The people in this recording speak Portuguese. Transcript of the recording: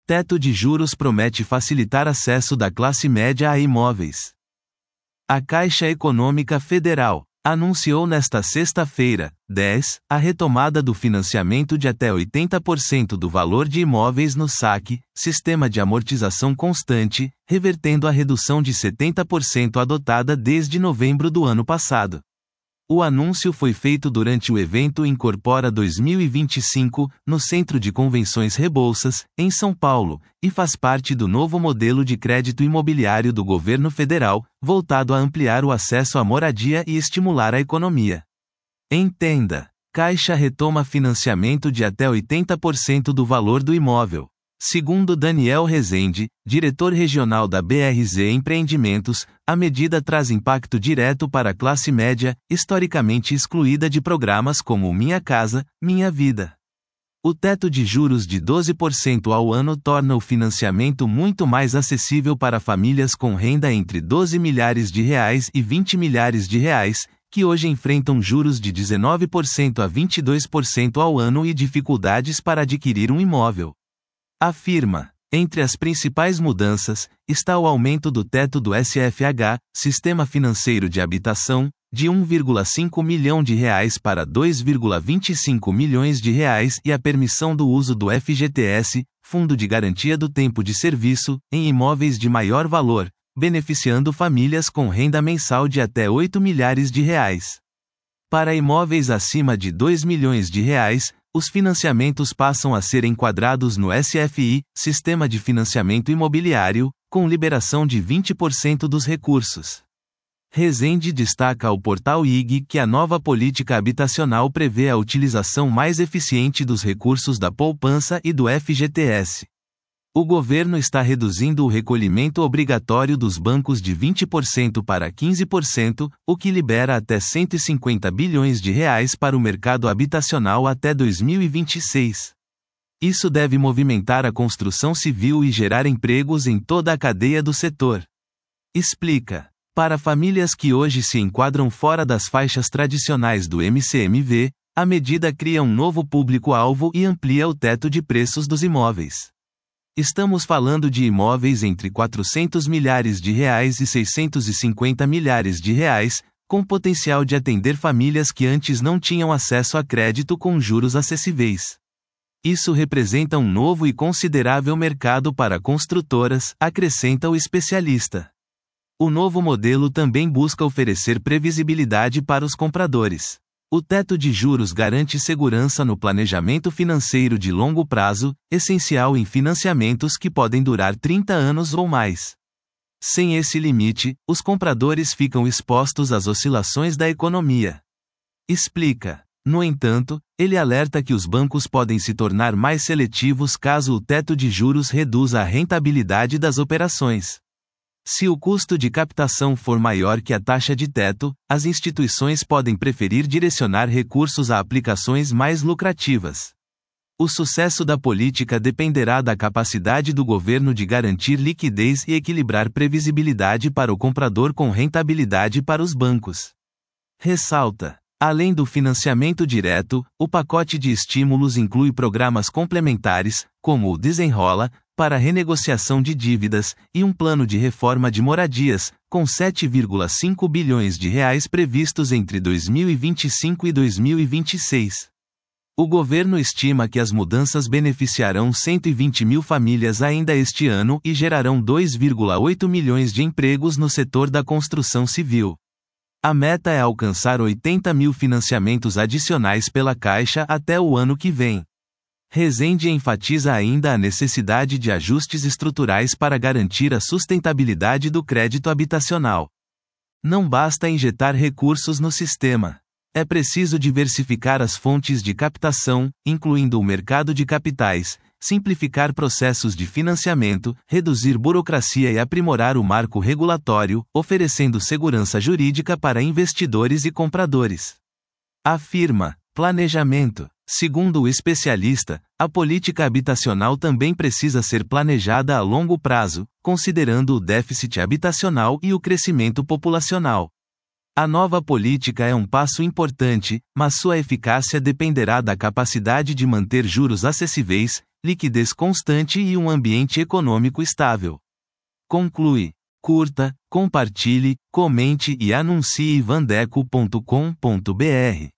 Teto de juros promete facilitar acesso da classe média a imóveis. A Caixa Econômica Federal anunciou nesta sexta-feira, 10, a retomada do financiamento de até 80% do valor de imóveis no SAC, Sistema de Amortização Constante, revertendo a redução de 70% adotada desde novembro do ano passado. O anúncio foi feito durante o evento Incorpora 2025, no Centro de Convenções Rebouças, em São Paulo, e faz parte do novo modelo de crédito imobiliário do governo federal, voltado a ampliar o acesso à moradia e estimular a economia. Entenda: Caixa retoma financiamento de até 80% do valor do imóvel. Segundo Daniel Rezende, diretor regional da BRZ Empreendimentos, a medida traz impacto direto para a classe média, historicamente excluída de programas como Minha Casa, Minha Vida. O teto de juros de 12% ao ano torna o financiamento muito mais acessível para famílias com renda entre R$12 milhares e R$20 milhares, que hoje enfrentam juros de 19% a 22% ao ano e dificuldades para adquirir um imóvel. Afirma: entre as principais mudanças, está o aumento do teto do SFH, Sistema Financeiro de Habitação, de R$1,5 milhão para R$2,25 milhões e a permissão do uso do FGTS, Fundo de Garantia do Tempo de Serviço, em imóveis de maior valor, beneficiando famílias com renda mensal de até R$8 milhares. Para imóveis acima de R$2 milhões, os financiamentos passam a ser enquadrados no SFI, Sistema de Financiamento Imobiliário, com liberação de 20% dos recursos. Rezende destaca ao portal IG que a nova política habitacional prevê a utilização mais eficiente dos recursos da poupança e do FGTS. O governo está reduzindo o recolhimento obrigatório dos bancos de 20% para 15%, o que libera até R$150 bilhões para o mercado habitacional até 2026. Isso deve movimentar a construção civil e gerar empregos em toda a cadeia do setor. Explica: para famílias que hoje se enquadram fora das faixas tradicionais do MCMV, a medida cria um novo público-alvo e amplia o teto de preços dos imóveis. Estamos falando de imóveis entre R$400 milhares e R$650 milhares, com potencial de atender famílias que antes não tinham acesso a crédito com juros acessíveis. Isso representa um novo e considerável mercado para construtoras, acrescenta o especialista. O novo modelo também busca oferecer previsibilidade para os compradores. O teto de juros garante segurança no planejamento financeiro de longo prazo, essencial em financiamentos que podem durar 30 anos ou mais. Sem esse limite, os compradores ficam expostos às oscilações da economia. Explica: no entanto, ele alerta que os bancos podem se tornar mais seletivos caso o teto de juros reduza a rentabilidade das operações. Se o custo de captação for maior que a taxa de teto, as instituições podem preferir direcionar recursos a aplicações mais lucrativas. O sucesso da política dependerá da capacidade do governo de garantir liquidez e equilibrar previsibilidade para o comprador com rentabilidade para os bancos. Ressalta: além do financiamento direto, o pacote de estímulos inclui programas complementares, como o Desenrola, para renegociação de dívidas, e um plano de reforma de moradias, com R$7,5 bilhões previstos entre 2025 e 2026. O governo estima que as mudanças beneficiarão 120 mil famílias ainda este ano e gerarão 2,8 milhões de empregos no setor da construção civil. A meta é alcançar 80 mil financiamentos adicionais pela Caixa até o ano que vem. Rezende enfatiza ainda a necessidade de ajustes estruturais para garantir a sustentabilidade do crédito habitacional. Não basta injetar recursos no sistema. É preciso diversificar as fontes de captação, incluindo o mercado de capitais, simplificar processos de financiamento, reduzir burocracia e aprimorar o marco regulatório, oferecendo segurança jurídica para investidores e compradores. Afirma: planejamento. Segundo o especialista, a política habitacional também precisa ser planejada a longo prazo, considerando o déficit habitacional e o crescimento populacional. A nova política é um passo importante, mas sua eficácia dependerá da capacidade de manter juros acessíveis, liquidez constante e um ambiente econômico estável. Conclui. Curta, compartilhe, comente e anuncie vandeco.com.br.